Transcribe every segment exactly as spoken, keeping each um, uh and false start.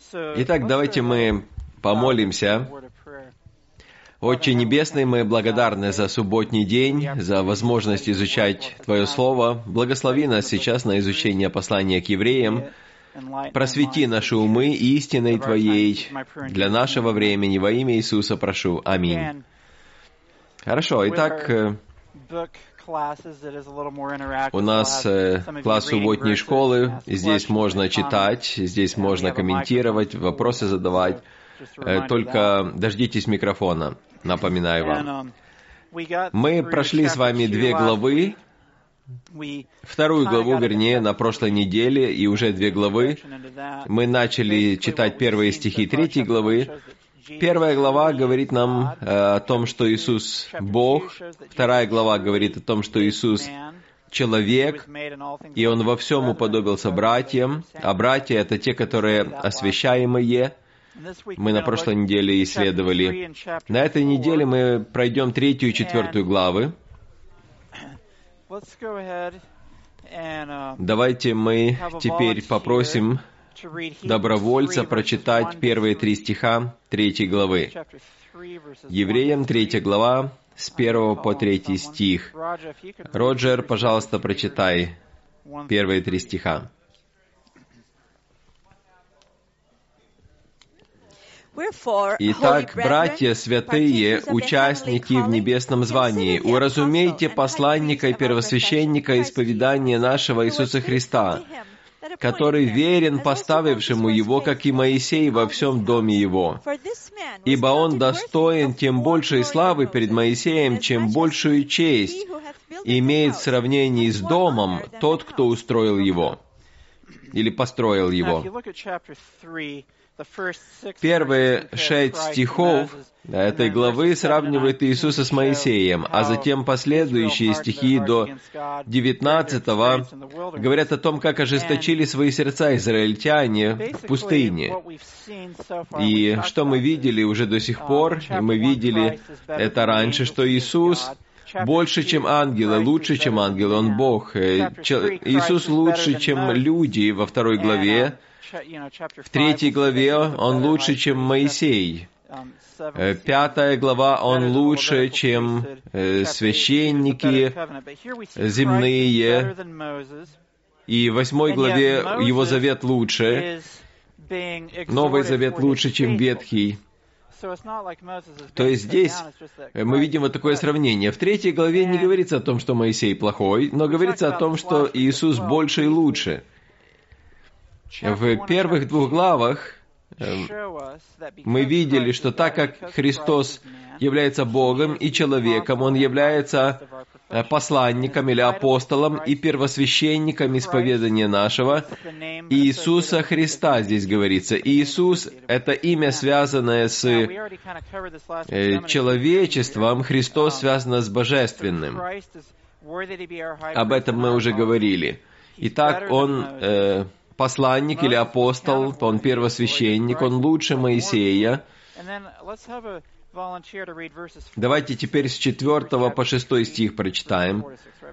Итак, давайте мы помолимся. Отче Небесный, мы благодарны за субботний день, за возможность изучать Твое Слово. Благослови нас сейчас на изучение послания к евреям. Просвети наши умы истиной Твоей для нашего времени. Во имя Иисуса прошу. Аминь. Хорошо, итак, у нас класс субботней школы. Здесь можно читать, здесь можно комментировать, вопросы задавать. Только дождитесь микрофона, напоминаю вам. Мы прошли с вами две главы, вторую главу, вернее, на прошлой неделе, и уже две главы. Мы начали читать первые стихи третьей главы. Первая глава говорит нам э, о том, что Иисус Бог. Вторая глава говорит о том, что Иисус человек, и Он во всем уподобился братьям, а братья — это те, которые освящаемые. Мы на прошлой неделе исследовали. На этой неделе мы пройдем третью и четвертую главы. Давайте мы теперь попросим добровольца прочитать первые три стиха третьей главы. Евреям, третья глава, с первого по третий стих. Роджер, пожалуйста, прочитай первые три стиха. Итак, братья святые, участники в небесном звании, уразумейте посланника и первосвященника исповедания нашего Иисуса Христа, который верен поставившему его, как и Моисей, во всем доме его. Ибо он достоин тем большей славы перед Моисеем, чем большую честь имеет в сравнении с домом тот, кто устроил его или построил его. Первые шесть стихов этой главы сравнивают Иисуса с Моисеем, а затем последующие стихи до девятнадцатого говорят о том, как ожесточили свои сердца израильтяне в пустыне. И что мы видели уже до сих пор, и мы видели это раньше, что Иисус больше, чем ангелы, лучше, чем ангелы, Он Бог. Иисус лучше, чем люди во второй главе. В третьей главе Он лучше, чем Моисей. Пятая глава Он лучше, чем э, священники земные. И в восьмой главе Его завет лучше. Новый завет лучше, чем Ветхий. То есть здесь мы видим вот такое сравнение. В третьей главе не говорится о том, что Моисей плохой, но говорится о том, что Иисус больше и лучше. В первых двух главах мы видели, что так как Христос является Богом и человеком, Он является посланником или апостолом и первосвященником исповедания нашего, Иисуса Христа здесь говорится. Иисус — это имя, связанное с человечеством, Христос связано с божественным. Об этом мы уже говорили. Итак, Он э, посланник или апостол, Он первосвященник, Он лучше Моисея. Давайте теперь с четвертого по шестой стих прочитаем.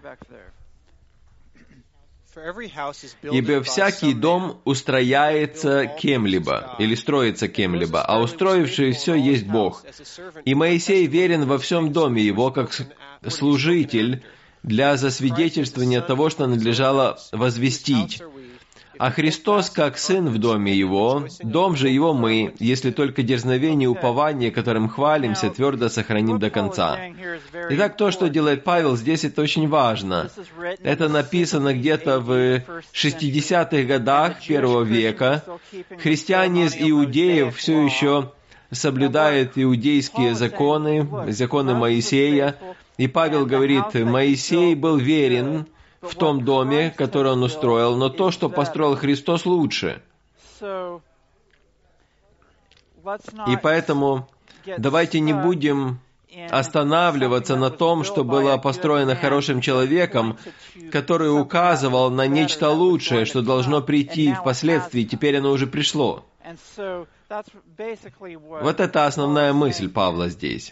«Ибо всякий дом устрояется кем-либо, или строится кем-либо, а устроивший все есть Бог. И Моисей верен во всем доме его, как служитель для засвидетельствования того, что надлежало возвестить. А Христос, как Сын в доме Его, дом же Его мы, если только дерзновение и упование, которым хвалимся, твердо сохраним до конца». Итак, то, что делает Павел здесь, это очень важно. Это написано где-то в шестидесятых годах первого века. Христиане из иудеев все еще соблюдают иудейские законы, законы Моисея. И Павел говорит, Моисей был верен в том доме, который он устроил, но то, что построил Христос, лучше. И поэтому давайте не будем останавливаться на том, что было построено хорошим человеком, который указывал на нечто лучшее, что должно прийти впоследствии, теперь оно уже пришло. Вот это основная мысль Павла здесь.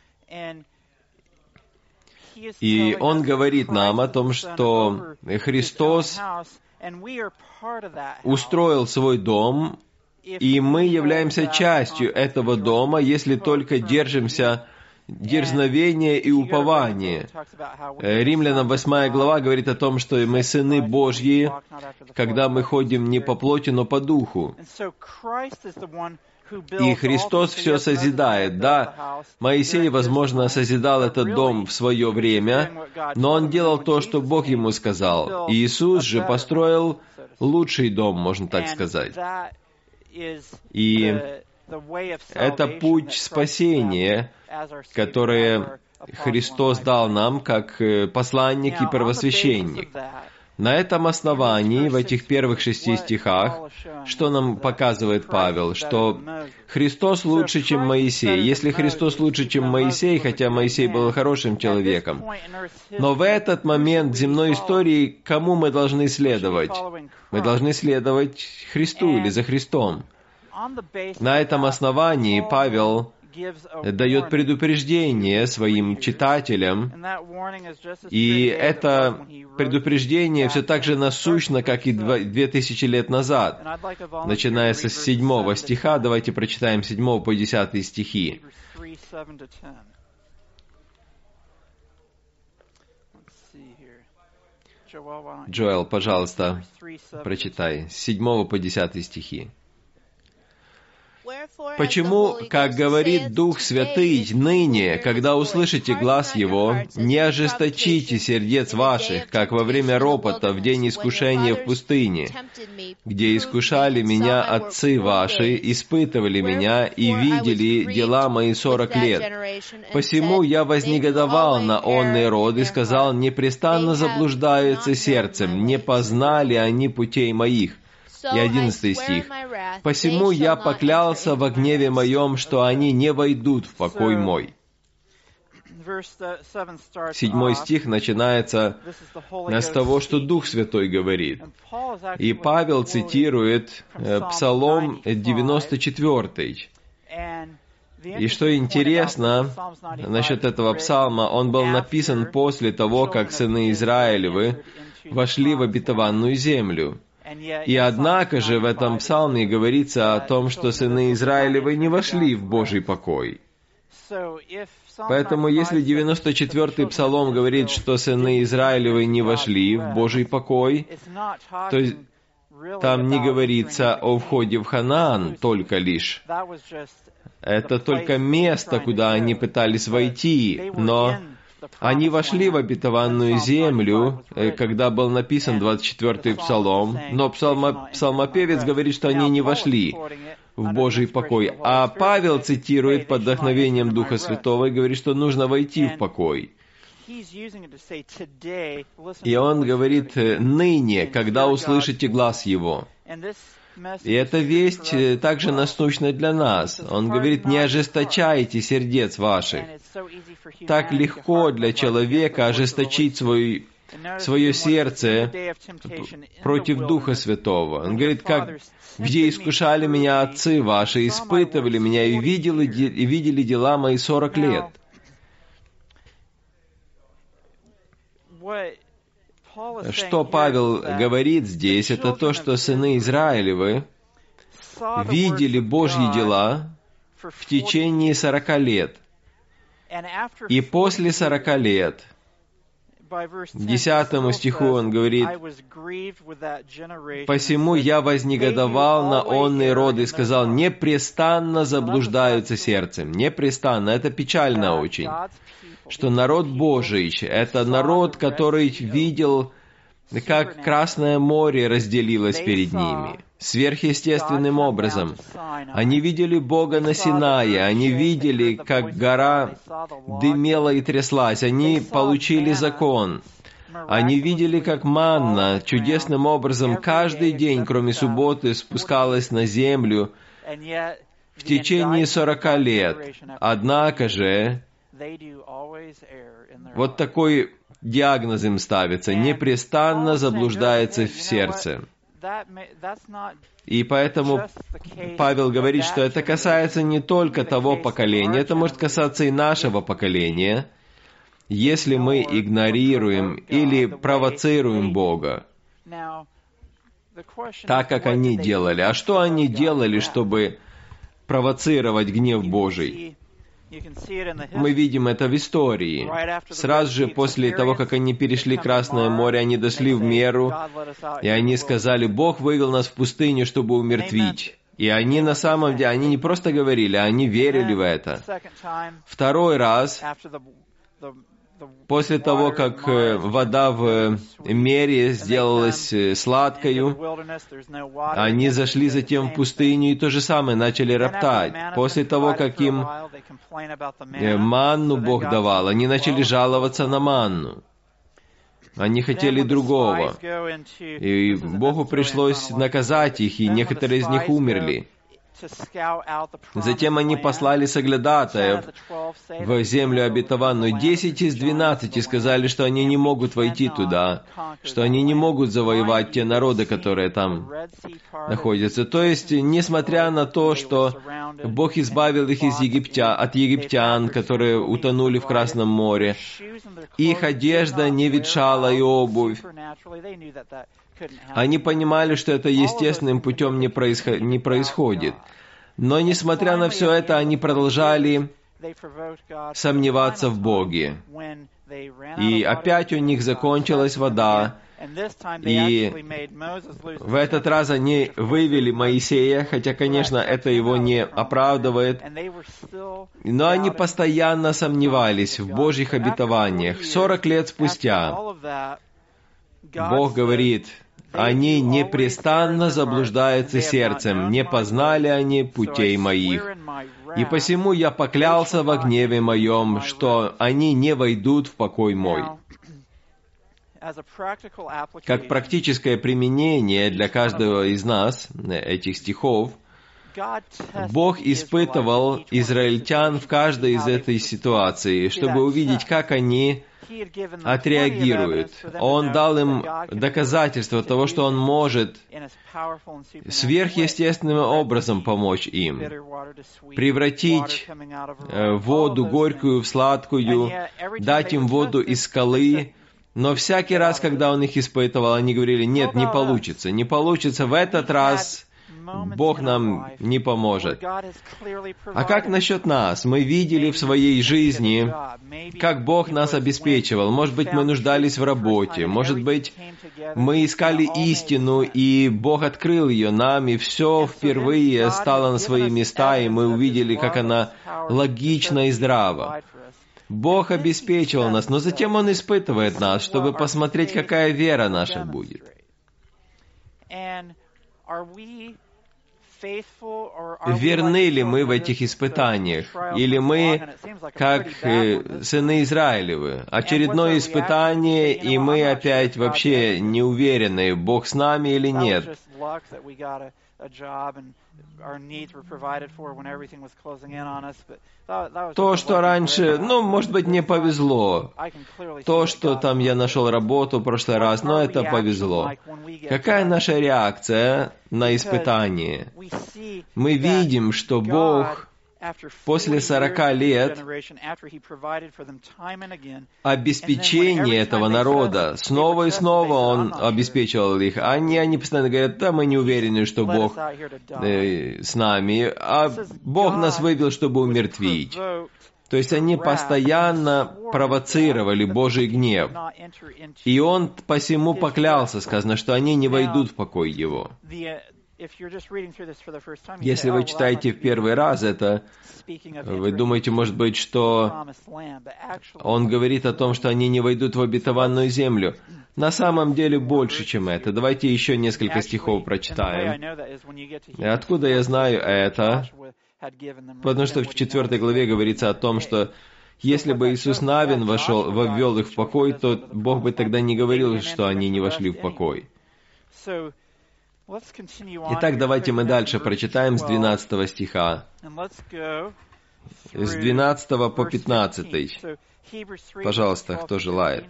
И он говорит нам о том, что Христос устроил свой дом, И мы являемся частью этого дома, если только держимся дерзновения и упования. Римлянам восьмая глава говорит о том, что мы сыны Божьи, когда мы ходим не по плоти, но по духу. И Христос все созидает. Да, Моисей, возможно, созидал этот дом в свое время, но он делал то, что Бог ему сказал. Иисус же построил лучший дом, можно так сказать. И это путь спасения, который Христос дал нам как посланник и первосвященник. На этом основании, в этих первых шести стихах, что нам показывает Павел? Что Христос лучше, чем Моисей. Если Христос лучше, чем Моисей, хотя Моисей был хорошим человеком, но в этот момент земной истории кому мы должны следовать? Мы должны следовать Христу или за Христом. На этом основании Павел дает предупреждение своим читателям, и это предупреждение все так же насущно, как и две тысячи лет назад. Начиная с седьмого стиха, давайте прочитаем с седьмого по десятый стихи. Джоэл, пожалуйста, прочитай с седьмого по десятый стихи. «Почему, как говорит Дух Святый, ныне, когда услышите глас Его, не ожесточите сердец ваших, как во время ропота в день искушения в пустыне, где искушали меня отцы ваши, испытывали меня и видели дела мои сорок лет. Посему я вознегодовал на онный род и сказал, непрестанно заблуждаются сердцем, не познали они путей моих». И одиннадцатый стих. «Посему я поклялся во гневе моем, что они не войдут в покой мой». Седьмой стих начинается с того, что Дух Святой говорит. И Павел цитирует Псалом девяносто четвёртый. И что интересно насчет этого псалма, он был написан после того, как сыны Израилевы вошли в обетованную землю. И однако же в этом псалме говорится о том, что сыны Израилевы не вошли в Божий покой. Поэтому если девяносто четвёртый псалом говорит, что сыны Израилевы не вошли в Божий покой, то там не говорится о входе в Ханаан только лишь. Это только место, куда они пытались войти, но они вошли в обетованную землю, когда был написан двадцать четвёртый псалом, но псалмо, псалмопевец говорит, что они не вошли в Божий покой. А Павел цитирует под вдохновением Духа Святого и говорит, что нужно войти в покой. И он говорит, ныне, когда услышите глас Его. И эта весть также насущна для нас. Он говорит, не ожесточайте сердец ваших. Так легко для человека ожесточить свой, свое сердце против Духа Святого. Он говорит, как, где искушали меня отцы ваши, испытывали меня и видели, и видели дела мои сорок лет. Что Павел говорит здесь, это то, что сыны Израилевы видели Божьи дела в течение сорока лет. И после сорока лет, десятому стиху он говорит, «Посему я вознегодовал на онный род и сказал, непрестанно заблуждаются сердцем». Непрестанно, это печально очень. Что народ Божий — это народ, который видел, как Красное море разделилось перед ними, сверхъестественным образом. Они видели Бога на Синае, они видели, как гора дымела и тряслась, они получили закон. Они видели, как манна чудесным образом каждый день, кроме субботы, спускалась на землю в течение сорока лет. Однако же, вот такой диагноз им ставится, непрестанно заблуждается в сердце. И поэтому Павел говорит, что это касается не только того поколения, это может касаться и нашего поколения, если мы игнорируем или провоцируем Бога. так, как они делали. А что они делали, чтобы провоцировать гнев Божий? Мы видим это в истории. Сразу же после того, как они перешли Красное море, они дошли в Меру, и они сказали: «Бог вывел нас в пустыню, чтобы умертвить». И они на самом деле, они не просто говорили, они верили в это. Второй раз, после того, как вода в Мере сделалась сладкою, они зашли затем в пустыню и то же самое начали роптать. После того, как им манну Бог давал, они начали жаловаться на манну. Они хотели другого. И Богу пришлось наказать их, и некоторые из них умерли. Затем они послали соглядатаев в землю обетованную. Десять из двенадцати сказали, что они не могут войти туда, что они не могут завоевать те народы, которые там находятся. То есть, несмотря на то, что Бог избавил их из египтя, от египтян, которые утонули в Красном море, их одежда не ветшала и обувь. Они понимали, что это естественным путем не, происход... не происходит. Но, несмотря на все это, они продолжали сомневаться в Боге. И опять у них закончилась вода. И в этот раз они вывели Моисея, хотя, конечно, это его не оправдывает. Но они постоянно сомневались в Божьих обетованиях. Сорок лет спустя Бог говорит: «Они непрестанно заблуждаются сердцем, не познали они путей моих. И посему я поклялся во гневе моем, что они не войдут в покой мой». Как практическое применение для каждого из нас этих стихов, Бог испытывал израильтян в каждой из этой ситуации, чтобы увидеть, как они отреагируют. Он дал им доказательство того, что Он может сверхъестественным образом помочь им, превратить воду горькую в сладкую, дать им воду из скалы. Но всякий раз, когда Он их испытывал, они говорили: «Нет, не получится, не получится, в этот раз Бог нам не поможет». А как насчет нас? Мы видели в своей жизни, как Бог нас обеспечивал. Может быть, мы нуждались в работе, может быть, мы искали истину, и Бог открыл ее нам, и все впервые стало на свои места, и мы увидели, как она логична и здрава. Бог обеспечивал нас, но затем Он испытывает нас, чтобы посмотреть, какая вера наша будет. Верны ли мы в этих испытаниях? Или мы, как э, сыны Израилевы, очередное испытание, и мы опять вообще не уверены, Бог с нами или нет? То, что раньше, ну, может быть, не повезло. То, что там я нашел работу в прошлый раз, но это повезло. Какая наша реакция на испытание? Мы видим, что Бог после сорока лет обеспечения этого народа, снова и снова Он обеспечивал их. Они, они постоянно говорят: «Да, мы не уверены, что Бог э, с нами, а Бог нас вывел, чтобы умертвить». То есть они постоянно провоцировали Божий гнев. И Он посему поклялся, сказано, что они не войдут в покой Его. Если вы читаете в первый раз это, вы думаете, может быть, что Он говорит о том, что они не войдут в обетованную землю. На самом деле больше, чем это. Давайте еще несколько стихов прочитаем. Откуда я знаю это? Потому что в четвертой главе говорится о том, что если бы Иисус Навин вошел, ввел их в покой, то Бог бы тогда не говорил, что они не вошли в покой. Итак, давайте мы дальше прочитаем с двенадцатого стиха. С двенадцатого по пятнадцатый. Пожалуйста, кто желает.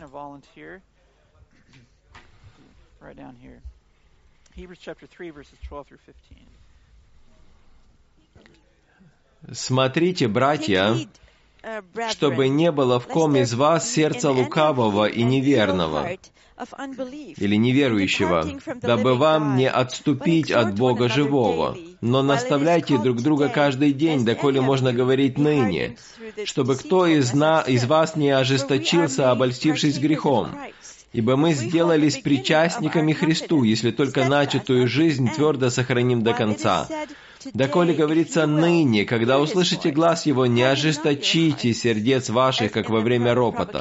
«Смотрите, братья, чтобы не было в ком из вас сердца лукавого и неверного, или неверующего, дабы вам не отступить от Бога живого. Но наставляйте друг друга каждый день, доколе можно говорить ныне, чтобы кто из, на, из вас не ожесточился, обольстившись грехом. Ибо мы сделались причастниками Христу, если только начатую жизнь твердо сохраним до конца. Доколе говорится ныне, когда услышите глас Его, не ожесточите сердец ваших, как во время ропота.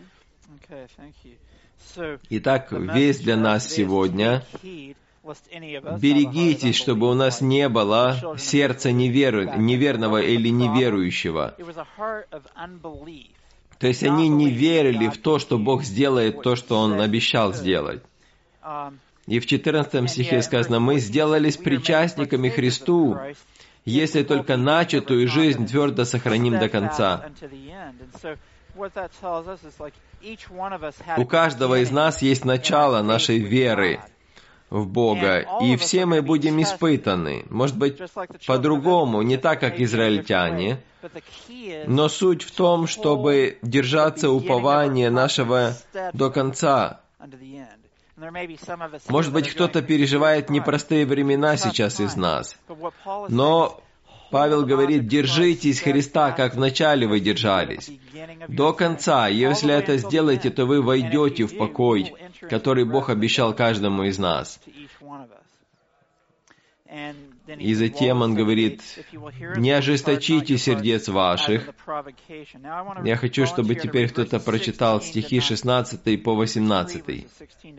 Итак, весть для нас сегодня: берегитесь, чтобы у нас не было сердца невер... неверного или неверующего. То есть они не верили в то, что Бог сделает то, что Он обещал сделать. И в четырнадцатом стихе сказано: «Мы сделались причастниками Христу, если только начатую жизнь твердо сохраним до конца». У каждого из нас есть начало нашей веры в Бога, и все мы будем испытаны. Может быть, по-другому, не так, как израильтяне, но суть в том, чтобы держаться упования нашего до конца. Может быть, кто-то переживает непростые времена сейчас из нас, но Павел говорит: держитесь Христа, как вначале вы держались, до конца. Если это сделаете, то вы войдете в покой, который Бог обещал каждому из нас. И затем он говорит: не ожесточите сердец ваших. Я хочу, чтобы теперь кто-то прочитал стихи шестнадцатый по восемнадцатый.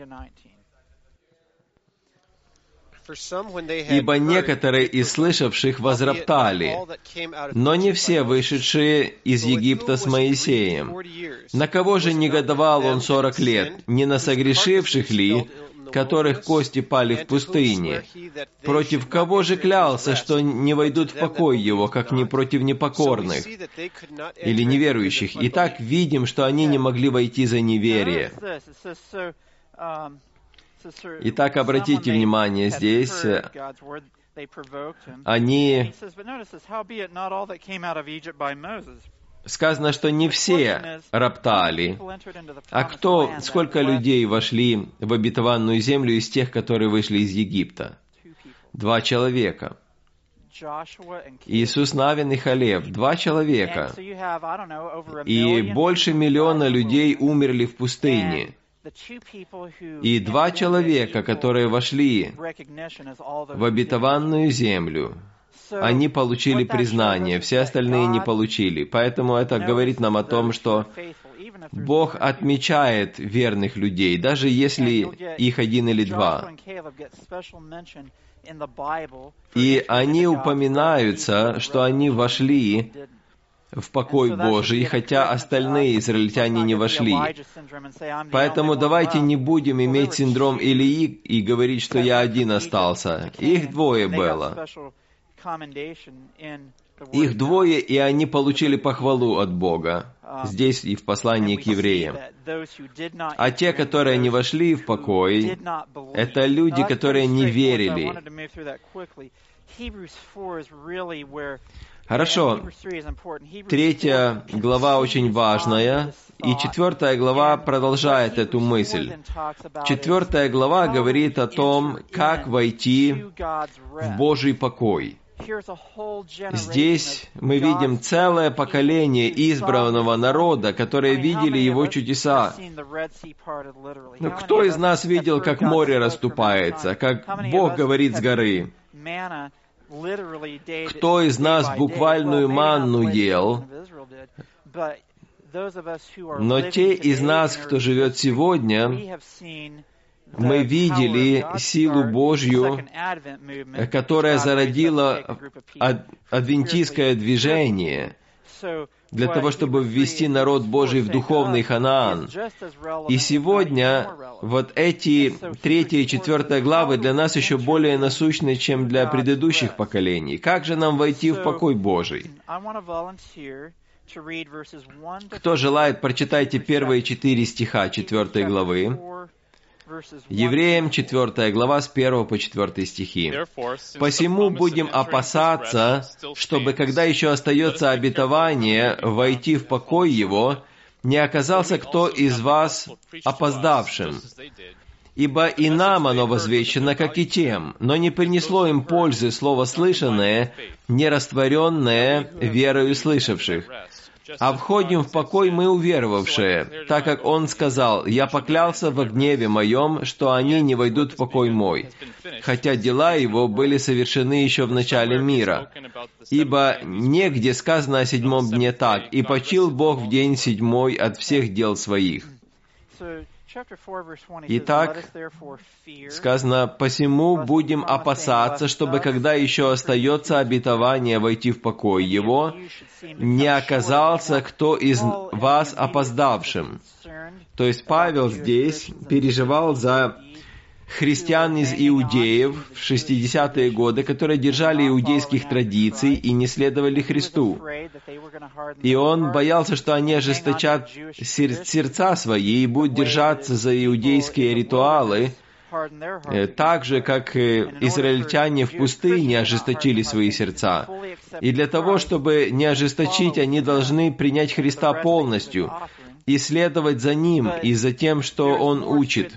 «Ибо некоторые из слышавших возроптали, но не все вышедшие из Египта с Моисеем. На кого же негодовал он сорок лет? Не на согрешивших ли, которых кости пали в пустыне? Против кого же клялся, что не войдут в покой его, как не против непокорных или неверующих? Итак, видим, что они не могли войти за неверие». Итак, обратите внимание, здесь они... Сказано, что не все роптали. А кто, сколько людей вошли в обетованную землю из тех, которые вышли из Египта? Два человека. Иисус Навин и Халев. Два человека. И больше миллиона людей умерли в пустыне. И два человека, которые вошли в обетованную землю, они получили признание, все остальные не получили. Поэтому это говорит нам о том, что Бог отмечает верных людей, даже если их один или два. И они упоминаются, что они вошли в покой Божий, хотя остальные израильтяне не вошли. Поэтому давайте не будем иметь синдром Илии и говорить, что я один остался. Их двое было. Их двое, и они получили похвалу от Бога, здесь и в послании к евреям. А те, которые не вошли в покой, это люди, которые не верили. Хорошо. Третья глава очень важная, и четвертая глава продолжает эту мысль. Четвертая глава говорит о том, как войти в Божий покой. Здесь мы видим целое поколение избранного народа, которые видели Его чудеса. Но кто из нас видел, как море расступается, как Бог говорит с горы? Кто из нас буквальную манну ел? Но те из нас, кто живет сегодня, мы видели силу Божью, которая зародила адвентистское движение для того, чтобы ввести народ Божий в духовный Ханаан. И сегодня вот эти третья и четвертая главы для нас еще более насущны, чем для предыдущих поколений. Как же нам войти в покой Божий? Кто желает, прочитайте первые четыре стиха четвертой главы. Евреям четвёртая глава с первого по четвёртый стихи. «Посему будем опасаться, чтобы, когда еще остается обетование, войти в покой его, не оказался кто из вас опоздавшим. Ибо и нам оно возвещено, как и тем, но не принесло им пользы слово слышанное, не растворенное верою слышавших. А входим в покой мы уверовавшие, так как Он сказал, «Я поклялся во гневе моем, что они не войдут в покой мой, хотя дела Его были совершены еще в начале мира. Ибо негде сказано о седьмом дне так, и почил Бог в день седьмой от всех дел своих». Итак, сказано, «Посему будем опасаться, чтобы, когда еще остается обетование войти в покой его, не оказался кто из вас опоздавшим». То есть Павел здесь переживал за христиан из иудеев в шестидесятые годы, которые держали иудейских традиций и не следовали Христу. И он боялся, что они ожесточат сер- сердца свои и будут держаться за иудейские ритуалы, так же, как израильтяне в пустыне ожесточили свои сердца. И для того, чтобы не ожесточить, они должны принять Христа полностью и следовать за Ним и за тем, что Он учит.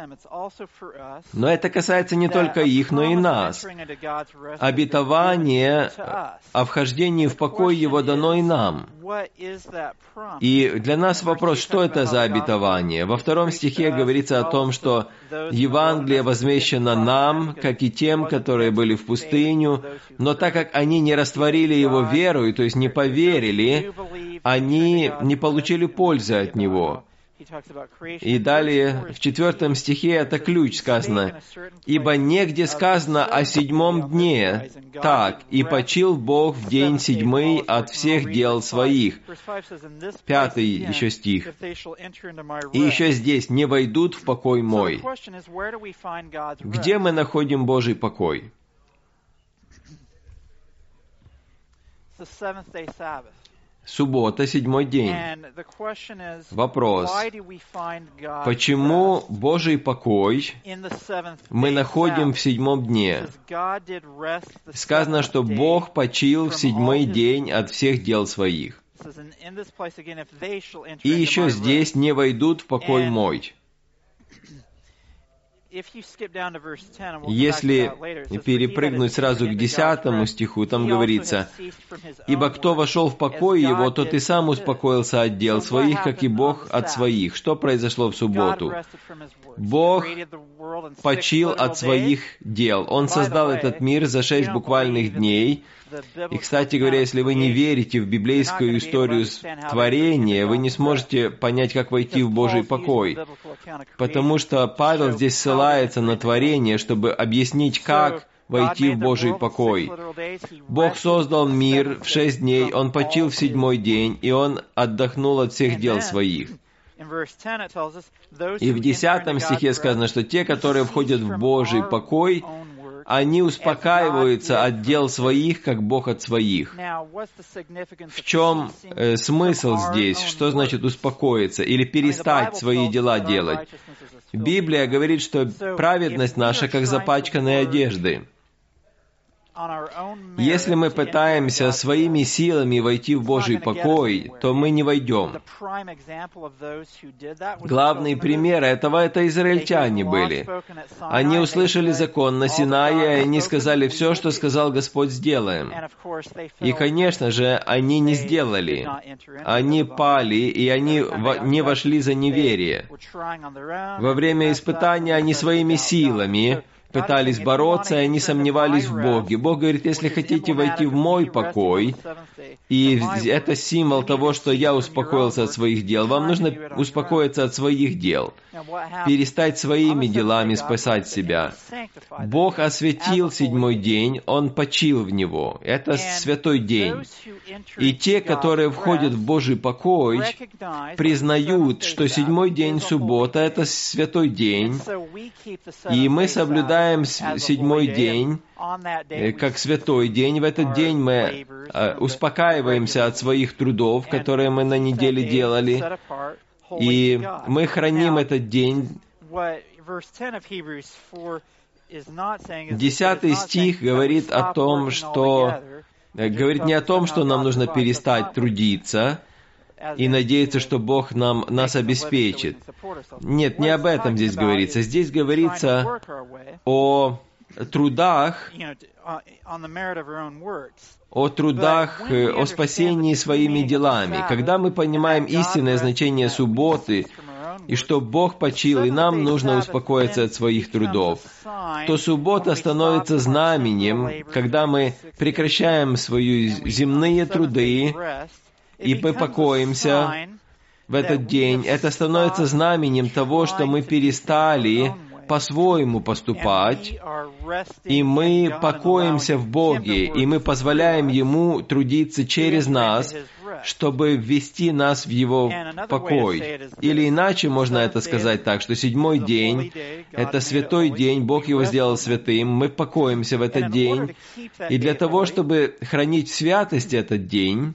Но это касается не только их, но и нас. Обетование о вхождении в покой Его дано и нам. И для нас вопрос, что это за обетование? Во втором стихе говорится о том, что Евангелие возвещено нам, как и тем, которые были в пустыню, но так как они не растворили его верою, то есть не поверили, они не получили пользы от него. И далее, в четвертом стихе это ключ сказано, «Ибо негде сказано о седьмом дне, так, и почил Бог в день седьмый от всех дел своих». Пятый еще стих. «И еще здесь, не войдут в покой мой». Где мы находим Божий покой? Суббота, седьмой день. Вопрос, почему Божий покой мы находим в седьмом дне? Сказано, что Бог почил в седьмой день от всех дел своих. И еще здесь не войдут в покой мой. Если перепрыгнуть сразу к десятому стиху, там говорится, «Ибо кто вошел в покой его, тот и сам успокоился от дел своих, как и Бог от своих». Что произошло в субботу? Бог почил от своих дел. Он создал этот мир за шесть буквальных дней. И, кстати говоря, если вы не верите в библейскую историю творения, вы не сможете понять, как войти в Божий покой. Потому что Павел здесь ссылается на творение, чтобы объяснить, как войти в Божий покой. Бог создал мир в шесть дней, Он почил в седьмой день, и Он отдохнул от всех дел своих. И в десятом стихе сказано, что те, которые входят в Божий покой, они успокаиваются от дел своих, как Бог от своих. В чем э, смысл здесь? Что значит успокоиться или перестать свои дела делать? Библия говорит, что праведность наша, как запачканные одежды. Если мы пытаемся своими силами войти в Божий покой, то мы не войдем. Главный пример этого — это израильтяне были. Они услышали закон на Синае, и они сказали, все, что сказал Господь, сделаем. И, конечно же, они не сделали. Они пали, и они не вошли за неверие. Во время испытания они своими силами пытались бороться, и они сомневались в Боге. Бог говорит, если хотите войти в мой покой, и это символ того, что я успокоился от своих дел, вам нужно успокоиться от своих дел, перестать своими делами спасать себя. Бог осветил седьмой день, Он почил в него. Это святой день. И те, которые входят в Божий покой, признают, что седьмой день суббота — это святой день, и мы соблюдаем седьмой день как святой день. В этот день мы успокаиваемся от своих трудов, которые мы на неделе делали, и мы храним этот день Десятый стих говорит о том, что... Говорит не о том, что нам нужно перестать трудиться и надеяться, что Бог нам, нас обеспечит. Нет, не об этом здесь говорится. Здесь говорится о трудах, о трудах, о спасении своими делами. Когда мы понимаем истинное значение субботы, и что Бог почил, и нам нужно успокоиться от своих трудов, то суббота становится знаменем, когда мы прекращаем свои земные труды, и мы покоимся в этот день. Это становится знаменем того, что мы перестали по-своему поступать, и мы покоимся в Боге, и мы позволяем Ему трудиться через нас, чтобы ввести нас в Его покой. Или иначе можно это сказать так, что седьмой день — это святой день, Бог его сделал святым, мы покоимся в этот день, и для того, чтобы хранить в святости этот день,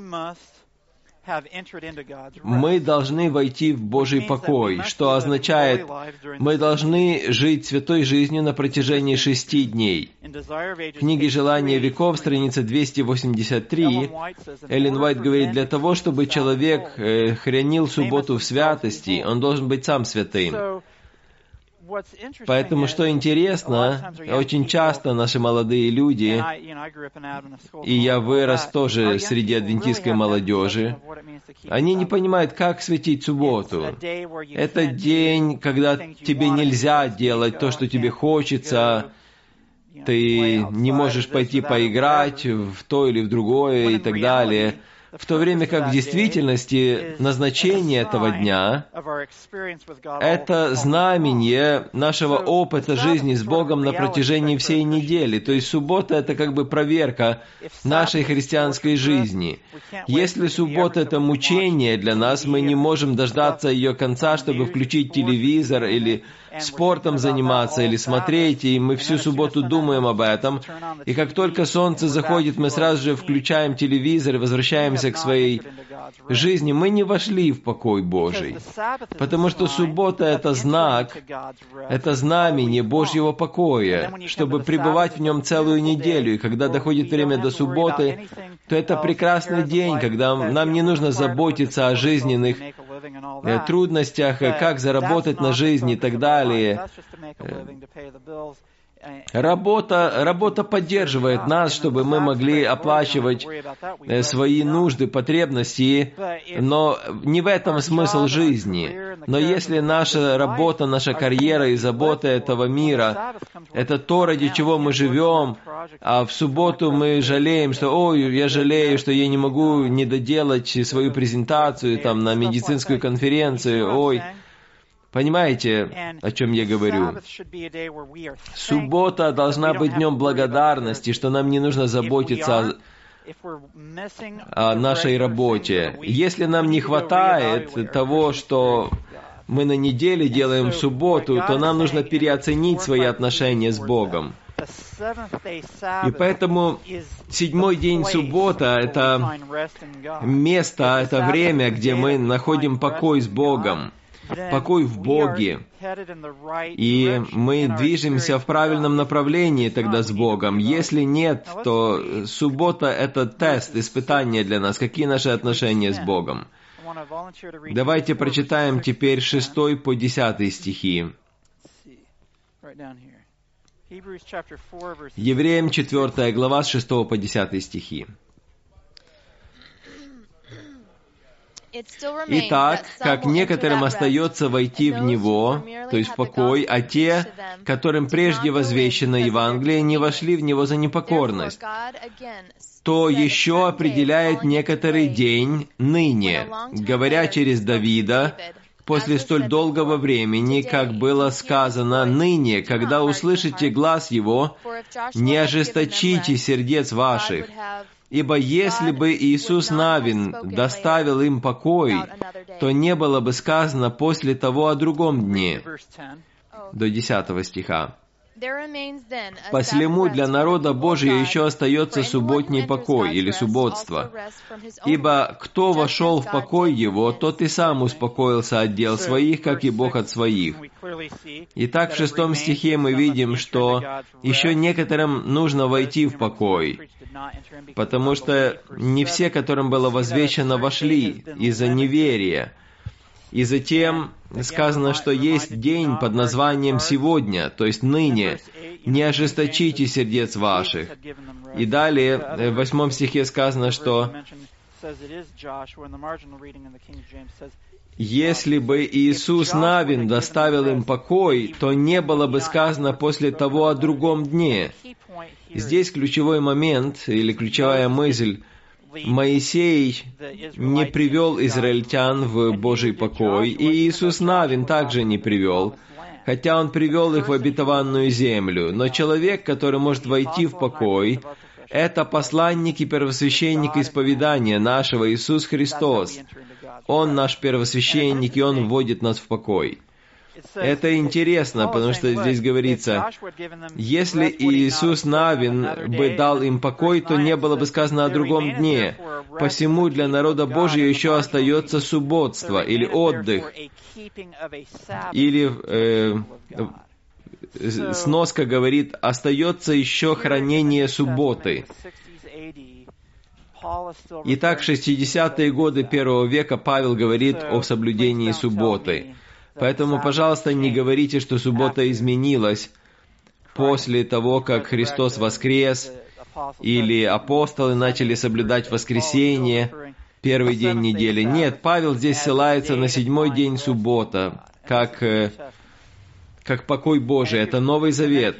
мы должны войти в Божий покой, что означает, мы должны жить святой жизнью на протяжении шести дней. В книге «Желание веков», страница двести восемьдесят три, Эллен Уайт говорит, для того, чтобы человек э, хранил субботу в святости, он должен быть сам святым. Поэтому, что интересно, очень часто наши молодые люди, и я вырос тоже среди адвентистской молодежи, они не понимают, как светить субботу. Это день, когда тебе нельзя делать то, что тебе хочется, ты не можешь пойти поиграть в то или в другое и так далее. В то время как в действительности назначение этого дня — это знамение нашего опыта жизни с Богом на протяжении всей недели. То есть суббота — это как бы проверка нашей христианской жизни. Если суббота — это мучение для нас, мы не можем дождаться ее конца, чтобы включить телевизор или спортом заниматься или смотреть, и мы всю субботу думаем об этом. И как только солнце заходит, мы сразу же включаем телевизор и возвращаемся к своей жизни. Мы не вошли в покой Божий, потому что суббота — это знак, это знамение Божьего покоя, чтобы пребывать в нем целую неделю. И когда доходит время до субботы, то это прекрасный день, когда нам не нужно заботиться о жизненных трудностях, как заработать на жизнь и так далее. Работа, работа поддерживает нас, чтобы мы могли оплачивать свои нужды, потребности, но не в этом смысл жизни. Но если наша работа, наша карьера и забота этого мира — это то, ради чего мы живем, а в субботу мы жалеем, что «Ой, я жалею, что я не могу не доделать свою презентацию там, на медицинскую конференцию, ой». Понимаете, о чем я говорю? Суббота должна быть днем благодарности, что нам не нужно заботиться о, о нашей работе. Если нам не хватает того, что мы на неделе делаем в субботу, то нам нужно переоценить свои отношения с Богом. И поэтому седьмой день суббота — это место, это время, где мы находим покой с Богом. Покой в Боге, и мы движемся в правильном направлении тогда с Богом. Если нет, то суббота — это тест, испытание для нас. Какие наши отношения с Богом? Давайте прочитаем теперь шестой по десятый стихи. Евреям четвёртая глава, с шестого по десятый стихи. Итак, как некоторым остается войти в Него, то есть в покой, а те, которым прежде возвещено Евангелие, не вошли в Него за непокорность, то еще определяет некоторый день ныне, говоря через Давида, после столь долгого времени, как было сказано, ныне, когда услышите глаз Его, не ожесточите сердец ваших. Ибо если бы Иисус Навин доставил им покой, то не было бы сказано после того о другом дне. До десятого стиха. Посему для народа Божия еще остается субботний покой или субботство. Ибо кто вошел в покой его, тот и сам успокоился от дел своих, как и Бог от своих. Итак, в шестом стихе мы видим, что еще некоторым нужно войти в покой, потому что не все, которым было возвещено, вошли из-за неверия. И затем сказано, что есть день под названием «сегодня», то есть «ныне». «Не ожесточите сердец ваших». И далее, в восьмом стихе сказано, что «Если бы Иисус Навин доставил им покой, то не было бы сказано после того о другом дне». Здесь ключевой момент, или ключевая мысль: Моисей не привел израильтян в Божий покой, и Иисус Навин также не привел, хотя Он привел их в обетованную землю. Но человек, который может войти в покой, это посланник и первосвященник исповедания нашего Иисус Христос. Он наш первосвященник, и Он вводит нас в покой. Это интересно, потому что здесь говорится, если Иисус Навин бы дал им покой, то не было бы сказано о другом дне. Посему для народа Божия еще остается субботство или отдых, или э, сноска говорит, остается еще хранение субботы. Итак, в шестидесятые годы первого века Павел говорит о соблюдении субботы. Поэтому, пожалуйста, не говорите, что суббота изменилась после того, как Христос воскрес, или апостолы начали соблюдать воскресенье, первый день недели. Нет, Павел здесь ссылается на седьмой день суббота, как, как покой Божий. Это Новый Завет.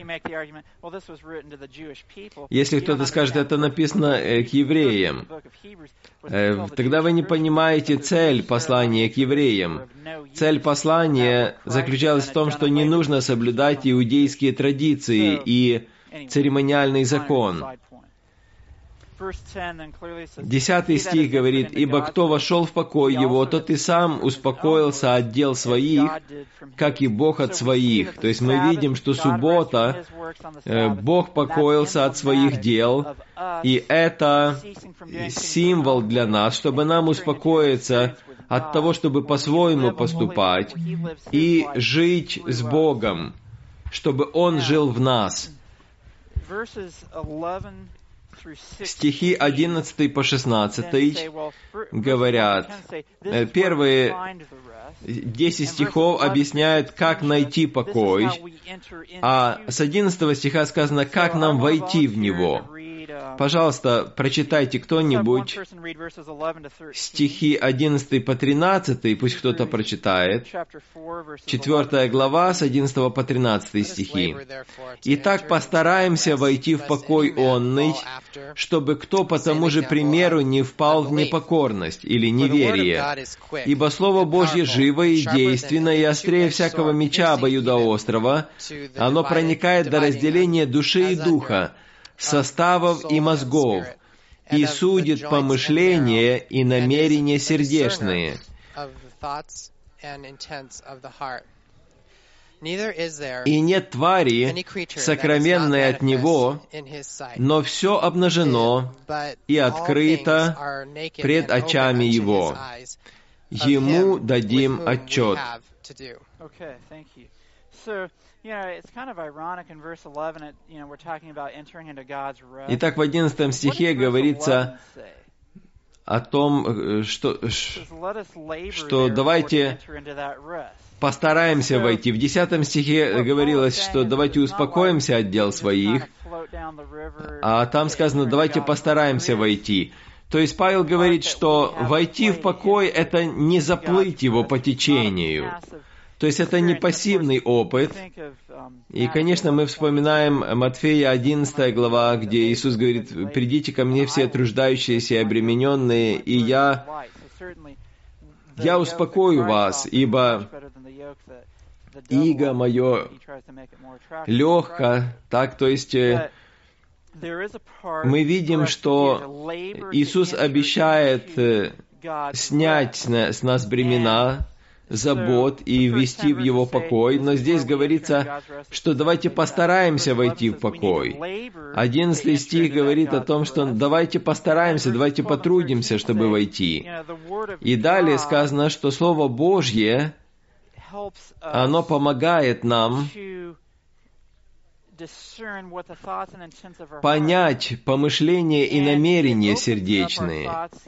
Если кто-то скажет, это написано к евреям, тогда вы не понимаете цель послания к евреям. Цель послания заключалась в том, что не нужно соблюдать иудейские традиции и церемониальный закон. Десятый стих говорит, «Ибо кто вошел в покой его, тот и сам успокоился от дел своих, как и Бог от своих». То есть мы видим, что суббота, Бог покоился от своих дел, и это символ для нас, чтобы нам успокоиться от того, чтобы по-своему поступать и жить с Богом, чтобы Он жил в нас. Стихи одиннадцатый по шестнадцатый говорят, первые десять стихов объясняют, как найти покой, а с одиннадцатого стиха сказано, как нам войти в него. Пожалуйста, прочитайте кто-нибудь стихи одиннадцатый по тринадцатый, пусть кто-то прочитает. Четвертая глава с одиннадцатого по тринадцатый стихи. «Итак, постараемся войти в покой онный, чтобы кто по тому же примеру не впал в непокорность или неверие. Ибо Слово Божье живо и действенно, и острее всякого меча обоюдоострого, оно проникает до разделения души и духа, составов и мозгов, и судит помышления и намерения сердечные». «И нет твари, сокровенной от Него, но все обнажено и открыто пред очами Его. Ему дадим отчет». Итак, в одиннадцатом стихе говорится о том, что, что давайте постараемся войти. В десятом стихе говорилось, что давайте успокоимся от дел своих, а там сказано, давайте постараемся войти. То есть Павел говорит, что войти в покой — это не заплыть его по течению. То есть это не пассивный опыт. И, конечно, мы вспоминаем Матфея одиннадцатая глава, где Иисус говорит, «Придите ко мне все труждающиеся и обремененные, и я, я успокою вас, ибо иго мое легко». Так, то есть мы видим, что Иисус обещает снять с нас бремена, забот и ввести в Его покой, но здесь говорится, что давайте постараемся войти в покой. Одиннадцатый стих говорит о том, что давайте постараемся, давайте потрудимся, чтобы войти. И далее сказано, что Слово Божье, оно помогает нам понять помышления и намерения сердечные.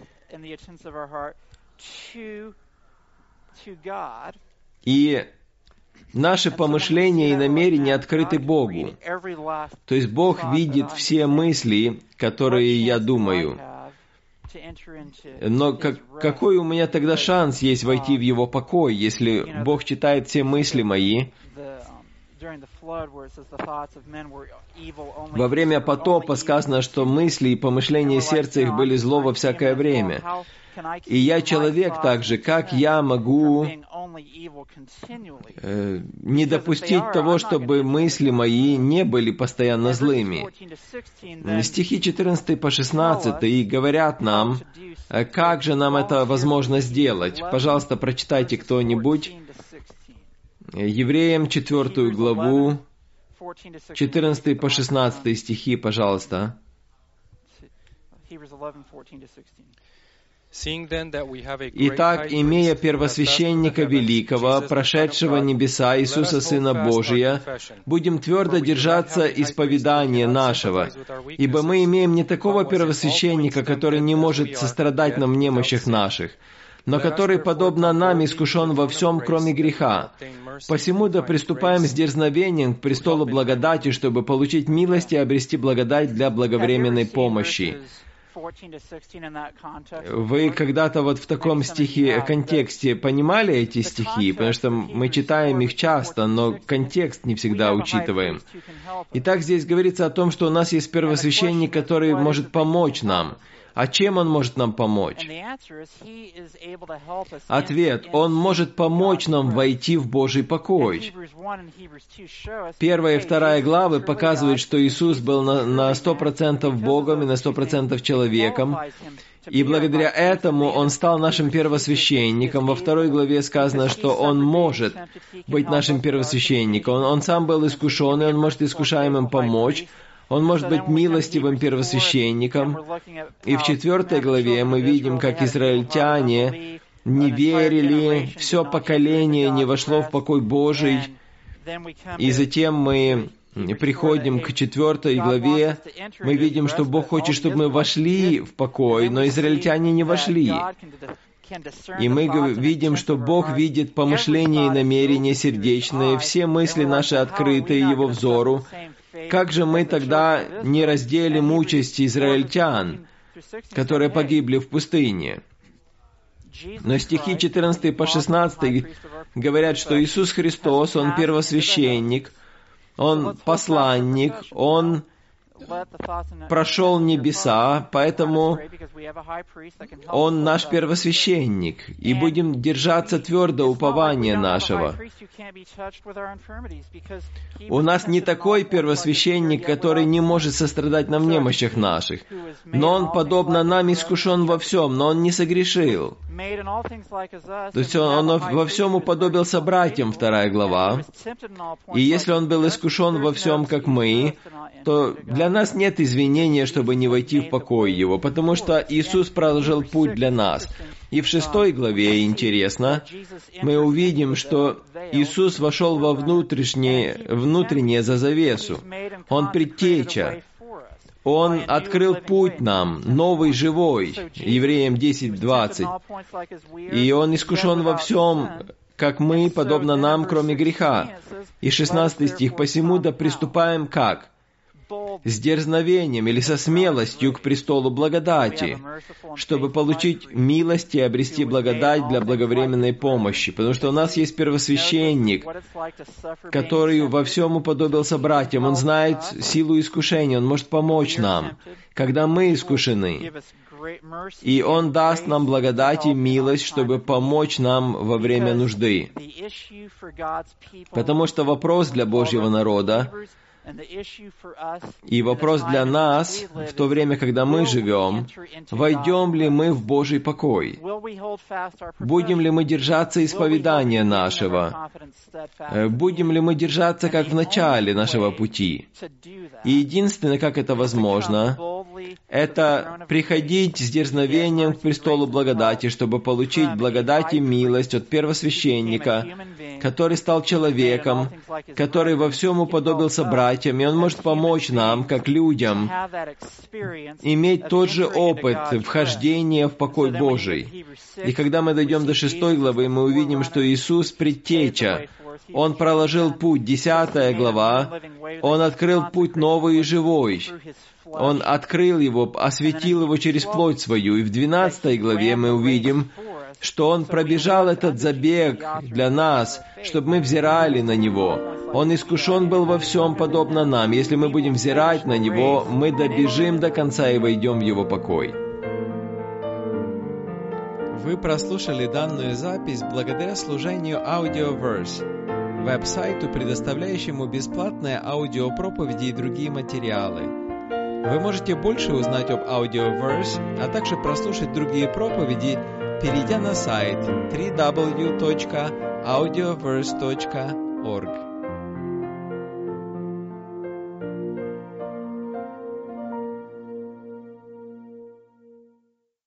И наши помышления и намерения открыты Богу. То есть Бог видит все мысли, которые я думаю. Но как, какой у меня тогда шанс есть войти в Его покой, если Бог читает все мысли мои? Во время потопа сказано, что мысли и помышления сердца их были зло во всякое время. И я человек также, как я могу э, не допустить того, чтобы мысли мои не были постоянно злыми? Стихи четырнадцатый по шестнадцатый говорят нам, как же нам это возможно сделать. Пожалуйста, прочитайте кто-нибудь. Евреям четвертую главу, четырнадцатый по шестнадцатый стихи, пожалуйста. «Итак, имея первосвященника великого, прошедшего небеса Иисуса Сына Божия, будем твердо держаться исповедания нашего, ибо мы имеем не такого первосвященника, который не может сострадать нам в немощах наших, но который, подобно нам, искушен во всем, кроме греха. Посему да приступаем с дерзновением к престолу благодати, чтобы получить милость и обрести благодать для благовременной помощи». Вы когда-то вот в таком стихе, контексте понимали эти стихи? Потому что мы читаем их часто, но контекст не всегда учитываем. Итак, здесь говорится о том, что у нас есть первосвященник, который может помочь нам. А чем он может нам помочь? Ответ. Он может помочь нам войти в Божий покой. Первая и вторая главы показывают, что Иисус был на сто процентов Богом и на сто процентов человеком. И благодаря этому Он стал нашим первосвященником. Во второй главе сказано, что Он может быть нашим первосвященником. Он, он сам был искушен, и Он может искушаемым помочь. Он может быть милостивым первосвященником. И в четвертой главе мы видим, как израильтяне не верили, все поколение не вошло в покой Божий. И затем мы приходим к четвертой главе, мы видим, что Бог хочет, чтобы мы вошли в покой, но израильтяне не вошли. И мы видим, что Бог видит помышления и намерения сердечные, все мысли наши открыты Его взору. Как же мы тогда не разделим участь израильтян, которые погибли в пустыне? Но стихи четырнадцатый по шестнадцатый говорят, что Иисус Христос, Он первосвященник, Он посланник, Он прошел небеса, поэтому Он наш первосвященник, и будем держаться твердо упования нашего. У нас не такой первосвященник, который не может сострадать нам в немощах наших, но Он, подобно нам, искушен во всем, но Он не согрешил. То есть Он, он во всем уподобился братьям, вторая глава. И если Он был искушен во всем, как мы, то для нас нет извинения, чтобы не войти в покой Его, потому что Иисус проложил путь для нас. И в шестой главе, интересно, мы увидим, что Иисус вошел во внутреннее, внутреннее за завесу. Он предтеча. Он открыл путь нам, новый, живой, Евреям десять двадцать. И Он искушен во всем, как мы, подобно нам, кроме греха. И шестнадцатый стих. «Посему да приступаем как? С дерзновением или со смелостью к престолу благодати, чтобы получить милость и обрести благодать для благовременной помощи». Потому что у нас есть первосвященник, который во всем уподобился братьям. Он знает силу искушения, Он может помочь нам, когда мы искушены. И Он даст нам благодать и милость, чтобы помочь нам во время нужды. Потому что вопрос для Божьего народа И вопрос для нас, в то время, когда мы живем, войдем ли мы в Божий покой? Будем ли мы держаться исповедания нашего? Будем ли мы держаться, как в начале нашего пути? И единственное, как это возможно, это приходить с дерзновением к престолу благодати, чтобы получить благодать и милость от первосвященника, который стал человеком, который во всем уподобился братьям, и он может помочь нам, как людям, иметь тот же опыт вхождения в покой Божий. И когда мы дойдем до шестой главы, мы увидим, что Иисус предтеча. Он проложил путь, десятая глава, Он открыл путь новый и живой. Он открыл его, осветил его через плоть свою. И в двенадцатой главе мы увидим, что Он пробежал этот забег для нас, чтобы мы взирали на Него. Он искушен был во всем, подобно нам. Если мы будем взирать на Него, мы добежим до конца и войдем в Его покой. Вы прослушали данную запись благодаря служению Audioverse, веб-сайту, предоставляющему бесплатные аудиопроповеди и другие материалы. Вы можете больше узнать об Audioverse, а также прослушать другие проповеди, перейдя на сайт дабл ю дабл ю дабл ю точка аудиоверс точка орг.